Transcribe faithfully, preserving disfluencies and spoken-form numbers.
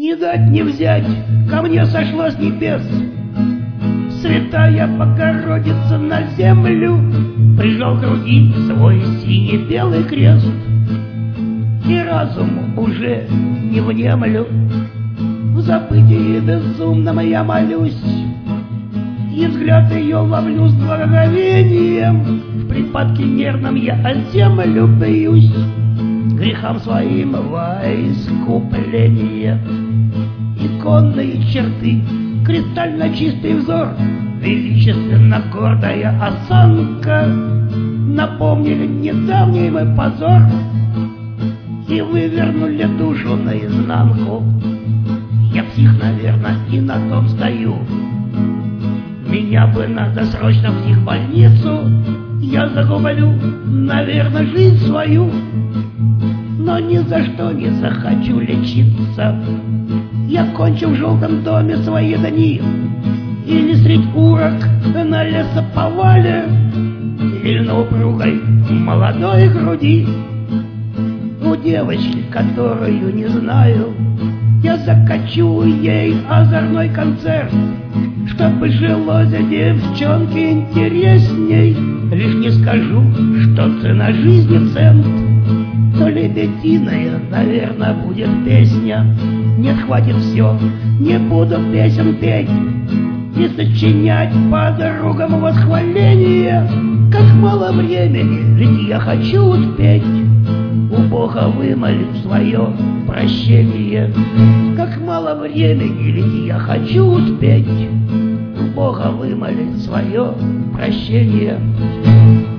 Не дать не взять, ко мне сошла с небес Святая Богородица на землю, прижал к груди свой синий-белый крест. И разум уже не внемлю, в забытии безумном я молюсь, и взгляд ее ловлю с благоговением, в припадке нервном я о землю бьюсь, грехам своим во искупление. Иконные черты, кристально чистый взор, величественно гордая осанка напомнили недавний мой позор и вывернули душу наизнанку. Я псих, наверное, и на том стою. Меня бы надо срочно в психбольницу, я загублю, наверное, жизнь свою, но ни за что не захочу лечиться. Я кончу в желтом доме свои дни, или средь урок на лесоповале, или на упругой молодой груди. У девочки, которую не знаю, я закачу ей озорной концерт, чтобы жилось девчонке интересней. Лишь не скажу, что цена жизни цент, то лебединая, наверное, будет песня. Нет, хватит все, не буду песен петь и сочинять подругам восхваления. Как мало времени, ведь я хочу успеть у Бога вымолить свое прощение. Как мало времени, ведь я хочу успеть у Бога вымолить свое прощение.